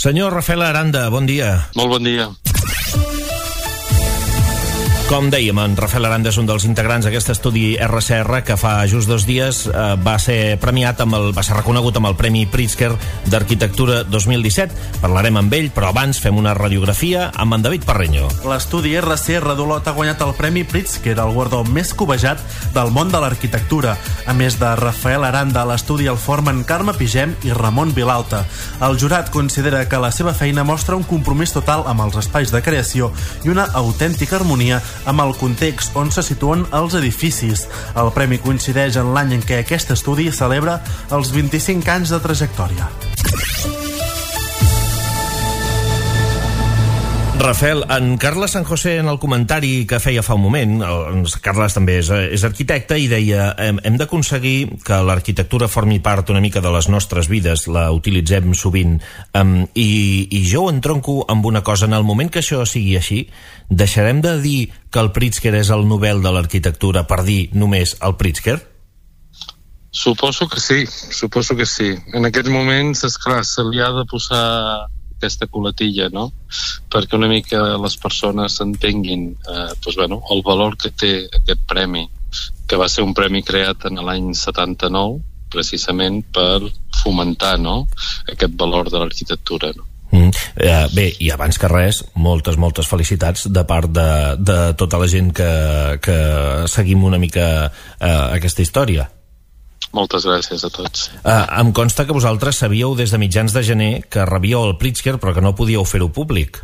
Senyor Rafael Aranda, bon dia. Molt bon dia. Com dèiem, en Rafael Aranda és un dels integrants d'aquest estudi RCR que fa just 2 dies va ser premiat va ser reconegut amb el Premi Pritzker d'Arquitectura 2017. Parlarem amb ell, però abans fem una radiografia amb en David Parreño. L'estudi RCR d'Olot ha guanyat el Premi Pritzker, el guardó més cobejat del món de l'arquitectura. A més de Rafael Aranda, a l'estudi el formen Carme Pigem i Ramon Vilalta. El jurat considera que la seva feina mostra un compromís total amb els espais de creació i una autèntica harmonia amb el context on se situen els edificis. El premi coincideix en l'any en què aquest estudi celebra els 25 anys de trajectòria. Rafael, en Carles San José, en el comentari que feia fa un moment, Carles també és arquitecte, i deia hem d'aconseguir que l'arquitectura formi part una mica de les nostres vides, la utilitzem sovint, i jo ho entronco amb una cosa. En el moment que això sigui així, deixarem de dir que el Pritzker és el Nobel de l'arquitectura per dir només el Pritzker? Suposo que sí. En aquests moments, esclar, se li ha de posar aquesta coletilla, no? Perquè una mica les persones entenguin el valor que té aquest premi, que va ser un premi creat en l'any 79, precisament per fomentar, no?, aquest valor de l'arquitectura, no? Bé, i abans que res, moltes felicitats de part de tota la gent que seguim una mica aquesta història. Moltes gràcies a tots. Em consta que vosaltres sabíeu des de mitjans de gener que rebíeu el Pritzker, però que no podíeu fer-ho públic.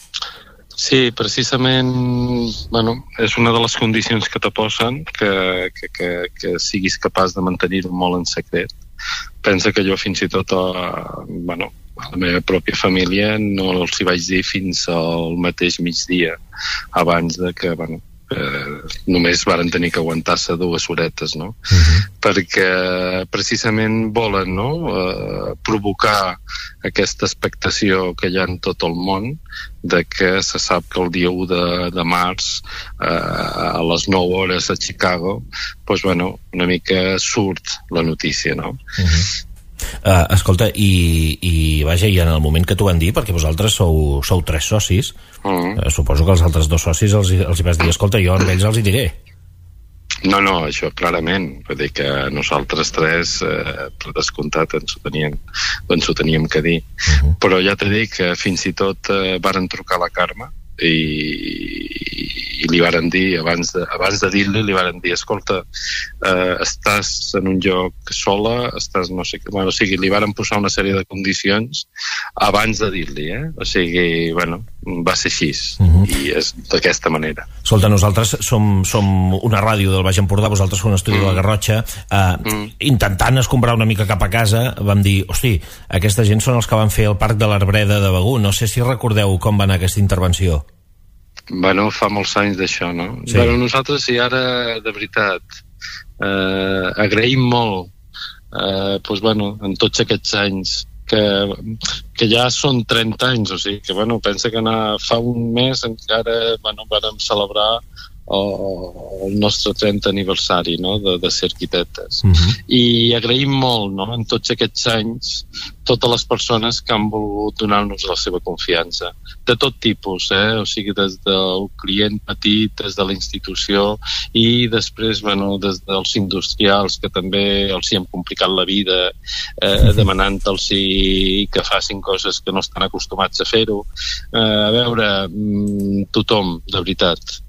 Sí, precisament, és una de les condicions que te posen, que siguis capaç de mantenir-ho molt en secret. Pensa que jo fins i tot a la meva pròpia família no els hi vaig dir fins al mateix migdia, abans de que, només varen tenir que aguantar-se 2 horetes, no? Perquè precisament volen, no?, provocar aquesta expectació que hi ha en tot el món de que se sap que el dia 1 de març a les 9 hores a Chicago una mica surt la notícia, no? Escolta, i vaja, i en el moment que t'ho van dir, perquè vosaltres sou 3 socis, suposo que els altres 2 socis els hi vas dir, escolta, jo amb ells els hi diré. No, això clarament. Vull dir que nosaltres 3, per descomptat, ens ho teníem que dir. Però ja t'he dit que fins i tot varen trucar a la Carme i li varen dir, abans de dir-li, li varen dir, escolta, estàs en un lloc sola, no sé què, o sigui, li varen posar una sèrie de condicions abans de dir-li, o sigui, va ser així, i és d'aquesta manera. Escolta, nosaltres som una ràdio del Baix Empordà, vosaltres sou un estudi de la Garrotxa, intentant escombrar una mica cap a casa, vam dir, hosti, aquesta gent són els que van fer el Parc de l'Arbreda de Begur, no sé si recordeu com va anar aquesta intervenció. Fa molts anys d'això, no? Sí. Nosaltres, i ara, de veritat, agraïm molt, en tots aquests anys, que ja són 30 anys, o sigui, que, pensa que fa un mes encara, vàrem celebrar el nostre 30 aniversari, no?, de ser arquitectes. I agraïm molt, no?, en tots aquests anys, totes les persones que han volgut donar-nos la seva confiança, de tot tipus, o sigui, des del client petit, des de la institució, i després, des dels industrials, que també els hi hem complicat la vida, demanant-los que facin coses que no estan acostumats a fer-ho. A veure, tothom, de veritat.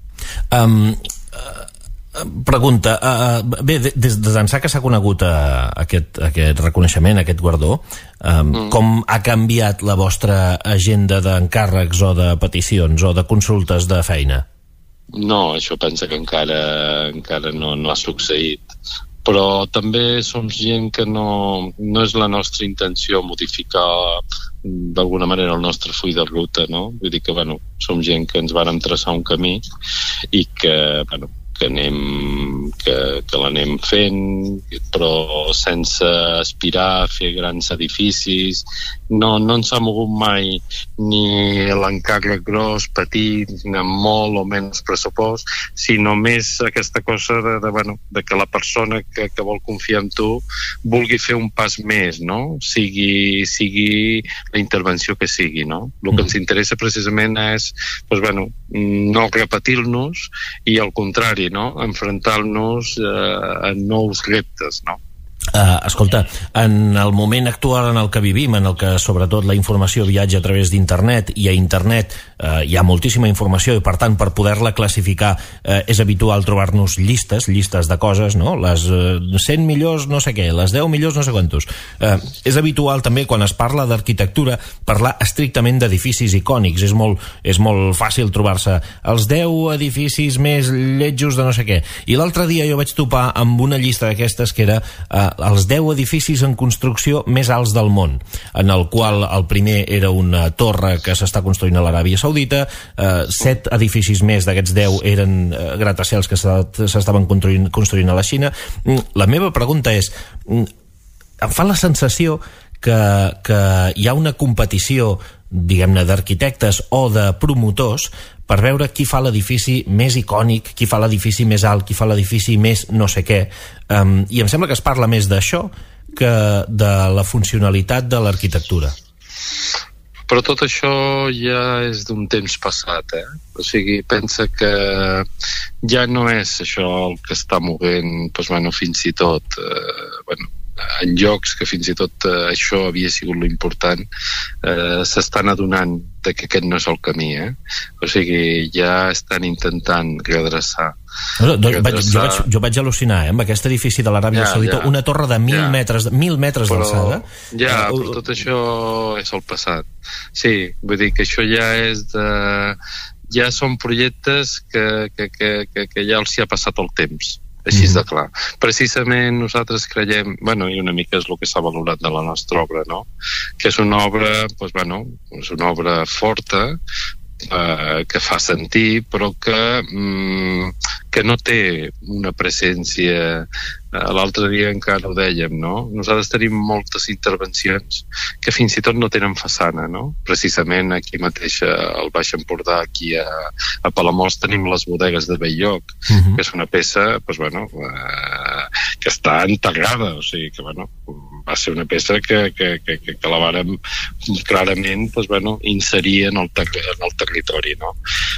Pregunta, bé, des d'ençà que s'ha conegut aquest reconeixement, aquest guardó, com ha canviat la vostra agenda d'encàrrecs o de peticions o de consultes de feina? No, això pensa que encara no ha succeït, però també som gent que no és la nostra intenció modificar d'alguna manera el nostre full de ruta, no? Vull dir que, som gent que ens vàrem traçar un camí i que anem que l'anem fent, però sense aspirar a fer grans edificis. No ens ha mogut mai ni l'encàrrec gros, petit, ni amb molt o menys pressupost, sinó més aquesta cosa de que la persona que vol confiar en tu vulgui fer un pas més, no? Sigui la intervenció que sigui, no? El que ens interessa precisament és no repetir-nos i al contrari, no? Enfrontar-nos a nous reptes, no? Escolta, en el moment actual en el que vivim, en el que sobretot la informació viatja a través d'internet, i a internet hi ha moltíssima informació i per tant per poder-la classificar és habitual trobar-nos llistes de coses, no? Les 100 millors no sé què, les 10 millors no sé quantos. És habitual també quan es parla d'arquitectura parlar estrictament d'edificis icònics. És molt fàcil trobar-se els 10 edificis més lletjos de no sé què. I l'altre dia jo vaig topar amb una llista d'aquestes que era els 10 edificis en construcció més alts del món, en el qual el primer era una torre que s'està construint a l'Aràbia Saudita, 7 edificis més d'aquests 10 eren gratacels que s'estaven construint a la Xina. La meva pregunta és, em fa la sensació que hi ha una competició, diguem-ne, d'arquitectes o de promotors per veure qui fa l'edifici més icònic, qui fa l'edifici més alt, qui fa l'edifici més no sé què. I em sembla que es parla més d'això que de la funcionalitat de l'arquitectura. Però tot això ja és d'un temps passat, eh? O sigui, pensa que ja no és això el que està movent, fins i tot, en llocs que fins i tot això havia sigut l'important, s'estan adonant que aquest no és el camí, eh? O sigui, ja estan intentant redreçar. Jo vaig al·lucinar, amb aquest edifici de l'Aràbia Saudita, una torre de 1.000 metres d'alçada. Però tot això és el passat. Sí, vull dir que això ja és ja són projectes que ja els hi ha passat el temps. Així de clar. Precisament nosaltres creiem, i una mica és el que s'ha valorat de la nostra obra, no? Que és una obra, és una obra forta, que fa sentir, però que no té una presència. L'altre dia encara ho dèiem, no? Nosaltres tenim moltes intervencions que fins i tot no tenen façana, no? Precisament aquí mateix al Baix Empordà, aquí a Palamós, tenim les bodegues de Bell-lloc, que és una peça que està enterrada, o sigui que va ser una peça que la vàrem clarament inserir en el territori, no?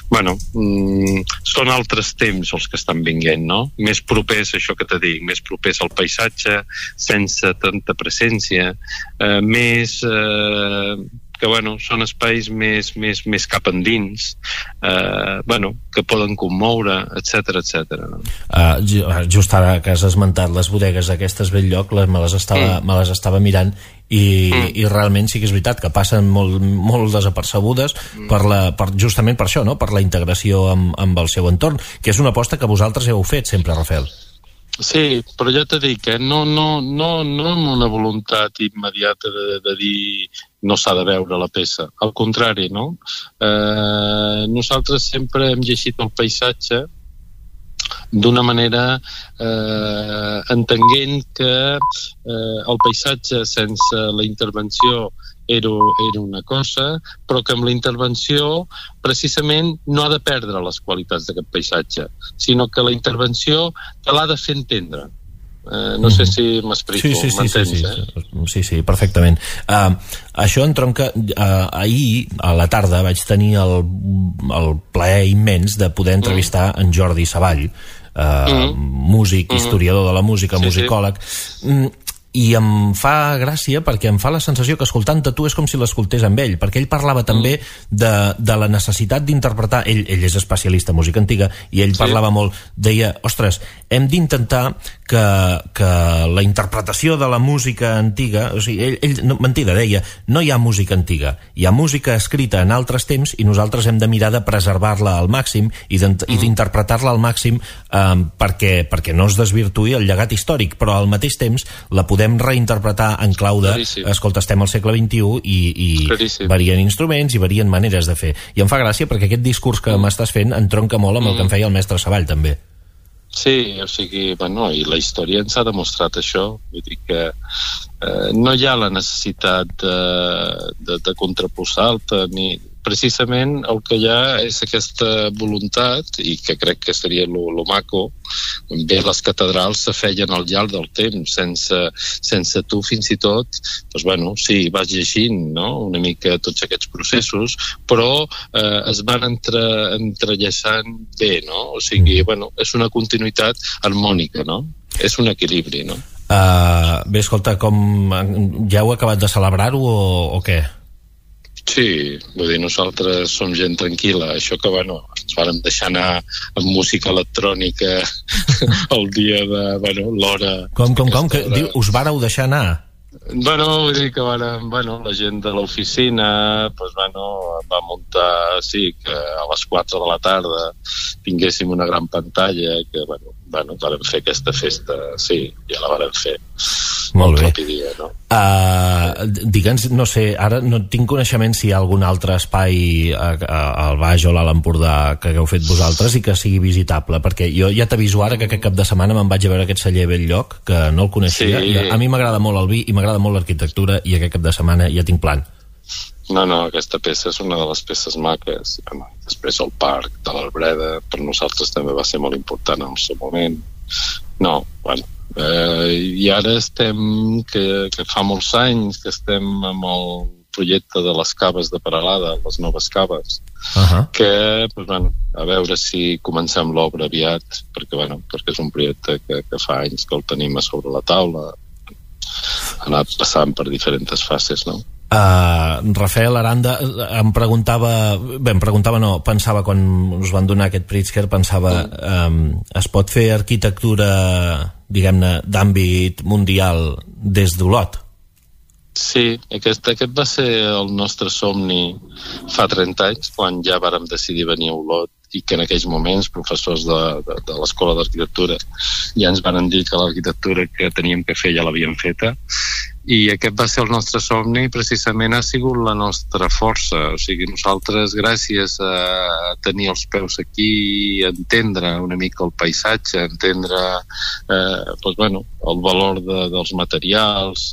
Són altres temps els que estan vinguent, no? Més propers, això que t'he dit, més propers al paisatge, sense tanta presència, més que són espais més cap endins, que poden commoure, etc. Just ara que has esmentat les bodegues aquestes Bell-lloc, me les estava mirant i realment sí que és veritat que passen molt desapercebudes justament per això, no? Per la integració amb el seu entorn, que és una aposta que vosaltres heu fet sempre, Rafael. Sí, però ja t'he dit que no amb una voluntat immediata de dir no s'ha de veure la peça. Al contrari, no? Nosaltres sempre hem llegit el paisatge d'una manera entenent que el paisatge sense la intervenció era una cosa, però que amb la intervenció precisament no ha de perdre les qualitats d'aquest paisatge, sinó que la intervenció te l'ha de fer entendre. No sé si m'explico, m'entens? Sí, perfectament. Això entronca... Ahir a la tarda vaig tenir el plaer immens de poder entrevistar en Jordi Savall, músic, historiador de la música, musicòleg, i em fa gràcia perquè em fa la sensació que escoltant-te tu és com si l'escoltés amb ell, perquè ell parlava també de la necessitat d'interpretar, ell és especialista en música antiga i ell parlava molt, deia, ostres, hem d'intentar que la interpretació de la música antiga, o sigui, mentida, deia, no hi ha música antiga, hi ha música escrita en altres temps i nosaltres hem de mirar de preservar-la al màxim i d'interpretar-la al màxim perquè no es desvirtuï el llegat històric, però al mateix temps la podem reinterpretar en clau de escolta, estem al segle XXI i varien instruments i varien maneres de fer. I em fa gràcia perquè aquest discurs que m'estàs fent entronca molt amb el que em feia el mestre Savall també. Sí, o sigui, bueno, i la història ens ha demostrat això, vull dir que no hi ha la necessitat de contraposar-te, ni precisament el que hi ha és aquesta voluntat, i que crec que seria lo maco, bé, les catedrals se feien al llarg del temps, sense tu fins i tot, doncs bueno, sí, vas llegint, no?, una mica tots aquests processos, però es van entrellaçant bé, no? O sigui, bueno, és una continuïtat harmònica, no? És un equilibri, no? Bé, escolta, ja heu acabat de celebrar-ho o què? Sí, vull dir, nosaltres som gent tranquil·la, això que, bueno, ens vàrem deixar anar amb música electrònica el dia de, bueno, l'hora... Com? Que diu, us vàreu deixar anar? Bueno, vull dir que la gent de l'oficina pues, va muntar, sí, que a les 4 de la tarda tinguéssim una gran pantalla, que, vàrem fer aquesta festa, sí, ja la vàrem fer. Molt bé. Dia, no? Digue'ns, no sé, ara no tinc coneixement si hi ha algun altre espai al Baix o a l'Alt Empordà que hagueu fet vosaltres i que sigui visitable, perquè jo ja t'aviso ara que aquest cap de setmana me'n vaig a veure aquest celler Bell-lloc, que no el coneixia, sí. I a mi m'agrada molt el vi i m'agrada molt l'arquitectura i aquest cap de setmana ja tinc plan. No, aquesta peça és una de les peces maques. Bueno, després el parc de l'Albreda per nosaltres també va ser molt important en el seu moment. No, bueno, i ara estem, que fa molts anys que estem amb el projecte de les caves de Peralada, les noves caves, que, a veure si comencem l'obra aviat, perquè és un projecte que fa anys que el tenim a sobre la taula, ha anat passant per diferents fases, no? Rafael Aranda pensava quan us van donar aquest Pritzker, es pot fer arquitectura, diguem-ne, d'àmbit mundial des d'Olot? Sí, aquest va ser el nostre somni fa 30 anys, quan ja vàrem decidir venir a Olot, i que en aquells moments professors de l'Escola d'Arquitectura ja ens van dir que l'arquitectura que teníem que fer ja l'havíem feta, i aquest va ser el nostre somni, precisament ha sigut la nostra força. O sigui, nosaltres, gràcies a tenir els peus aquí, entendre una mica el paisatge, entendre el valor dels materials,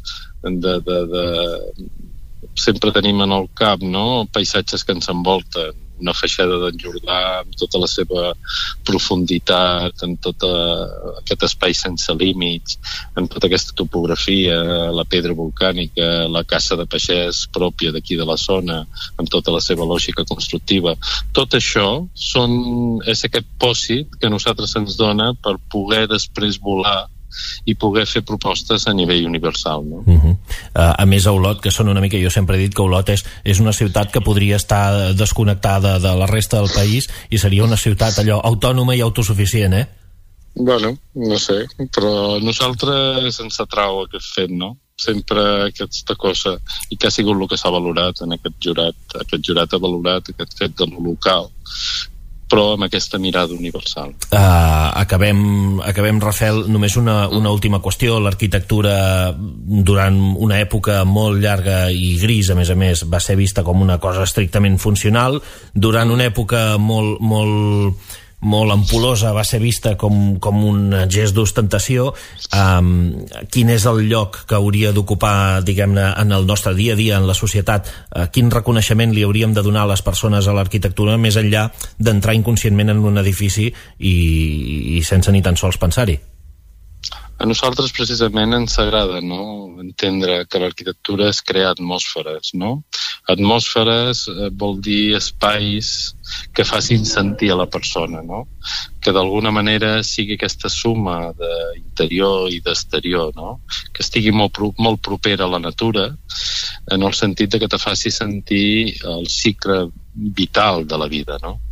sempre tenim en el cap, no?, paisatges que ens envolten, una feixada d'en Jordà amb tota la seva profunditat, en tot aquest espai sense límits, en tota aquesta topografia, la pedra volcànica, la caça de pagès pròpia d'aquí de la zona, amb tota la seva lògica constructiva. Tot això és aquest pòsit que a nosaltres ens dona per poder després volar i poder fer propostes a nivell universal, no? A més, a Olot, que són una mica... Jo sempre he dit que Olot és una ciutat que podria estar desconnectada de la resta del país i seria una ciutat allò autònoma i autosuficient, eh? Bueno, no sé, però a nosaltres ens atrau aquest fet, no? Sempre aquesta cosa, i que ha sigut el que s'ha valorat en aquest jurat. Aquest jurat ha valorat aquest fet de lo local, però amb aquesta mirada universal. Acabem, Rafael, només una última qüestió. L'arquitectura, durant una època molt llarga i gris, a més, va ser vista com una cosa estrictament funcional. Durant una època molt ampul·losa va ser vista com un gest d'ostentació. Quin és el lloc que hauria d'ocupar, diguem-ne, en el nostre dia a dia, en la societat? Quin reconeixement li hauríem de donar a les persones a l'arquitectura, més enllà d'entrar inconscientment en un edifici i sense ni tan sols pensar-hi? A nosaltres precisament ens agrada, no?, entendre que l'arquitectura és crear atmosferes, no? Atmosferes vol dir espais que facin sentir a la persona, no? Que d'alguna manera sigui aquesta suma d'interior i d'exterior, no? Que estigui molt propera a la natura, en el sentit que te faci sentir el cicle vital de la vida, no?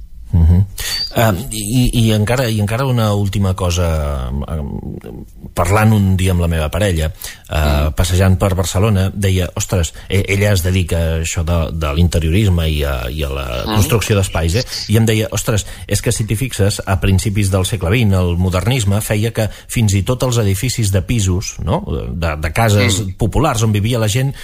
I encara una última cosa. Parlant un dia amb la meva parella, passejant per Barcelona, deia, ostres, ella es dedica a això de l'interiorisme i a la construcció d'espais, i em deia, ostres, és que si t'hi fixes, a principis del segle XX el modernisme feia que fins i tot els edificis de pisos, no?, de cases populars on vivia la gent,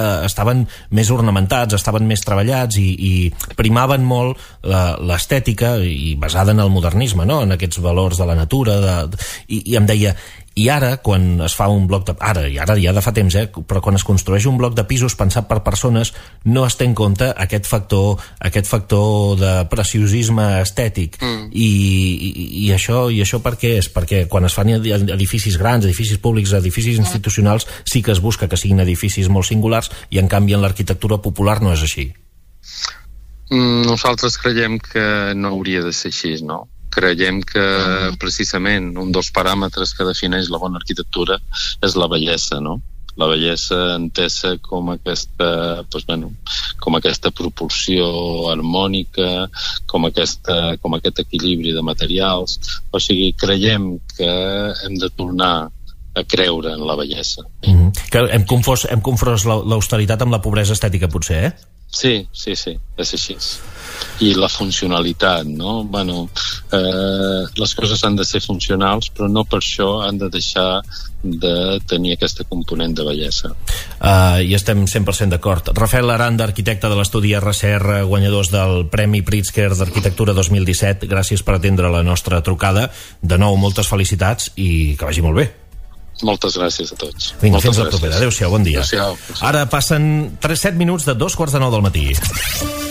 estaven més ornamentats, estaven més treballats i primaven molt l'estètica, arquitectura i basada en el modernisme, no? En aquests valors de la natura, i em deia, i ara, quan es fa un bloc ara ja de fa temps, però quan es construeix un bloc de pisos pensat per persones, no es té en compte aquest factor de preciosisme estètic. I això per què és? Perquè quan es fan edificis grans, edificis públics, edificis institucionals, sí que es busca que siguin edificis molt singulars, i en canvi en l'arquitectura popular no és així. Nosaltres creiem que no hauria de ser així, no? Creiem que precisament un dels paràmetres que defineix la bona arquitectura és la bellesa, no? La bellesa entesa com aquesta, com aquesta proporció harmònica, com aquest equilibri de materials. O sigui, creiem que hem de tornar a creure en la bellesa. Que hem confós l'austeritat amb la pobresa estètica, potser, Sí, és així. I la funcionalitat, no? Les coses han de ser funcionals, però no per això han de deixar de tenir aquesta component de bellesa. I estem 100% d'acord. Rafael Aranda, arquitecte de l'estudi RCR, guanyadors del Premi Pritzker d'Arquitectura 2017, gràcies per atendre la nostra trucada. De nou, moltes felicitats i que vagi molt bé. Moltes gràcies a tots. Vinga, fins la propera. Adéu-siau, bon dia. Adéu-siau. Ara passen 7 minuts de 2:45 del matí.